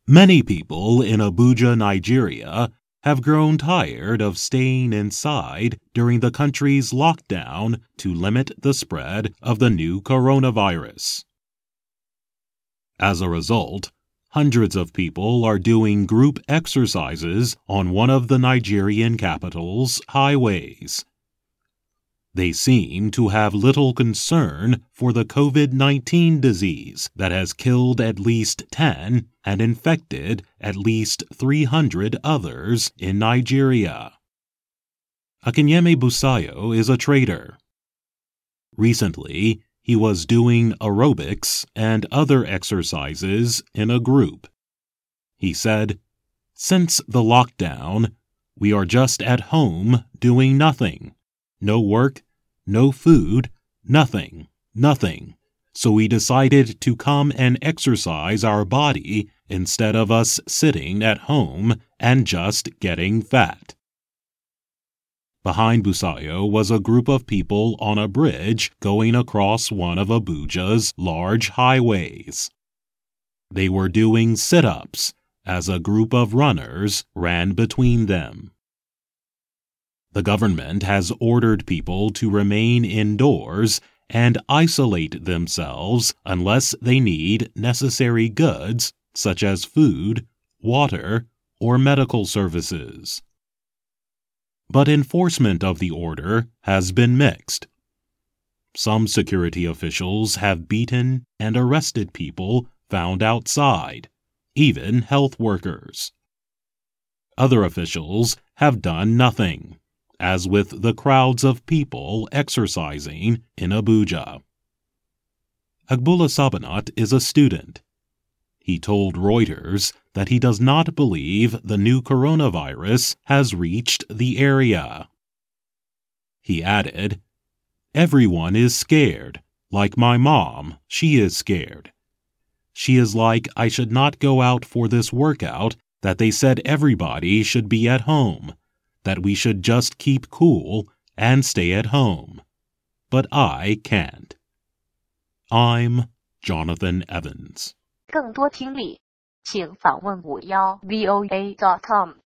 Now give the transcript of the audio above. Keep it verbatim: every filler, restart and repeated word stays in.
Many people in Abuja, Nigeria, have grown tired of staying inside during the country's lockdown to limit the spread of the new coronavirus. As a result, hundreds of people are doing group exercises on one of the Nigerian capital's highways. They seem to have little concern for the COVID nineteen disease that has killed at least ten and infected at least three hundred others in Nigeria. Akinyemi Busayo is a trader. Recently, he was doing aerobics and other exercises in a group. He said, "Since the lockdown, we are just at home doing nothing. No work, no food, nothing, nothing. So we decided to come and exercise our body instead of us sitting at home and just getting fat." Behind Busayo was a group of people on a bridge going across one of Abuja's large highways. They were doing sit-ups as a group of runners ran between them. The government has ordered people to remain indoors and isolate themselves unless they need necessary goods such as food, water, or medical services. But enforcement of the order has been mixed. Some security officials have beaten and arrested people found outside, even health workers. Other officials have done nothing, as with the crowds of people exercising in Abuja. Agboola Sabanat is a student. He told Reuters that he does not believe the new coronavirus has reached the area. He added, "Everyone is scared, like my mom, she is scared. She is like, I should not go out for this workout, that they said everybody should be at home, that we should just keep cool and stay at home. But I can't." I'm Jonathan Evans. 更多听力，请访问五幺 V O A dot com。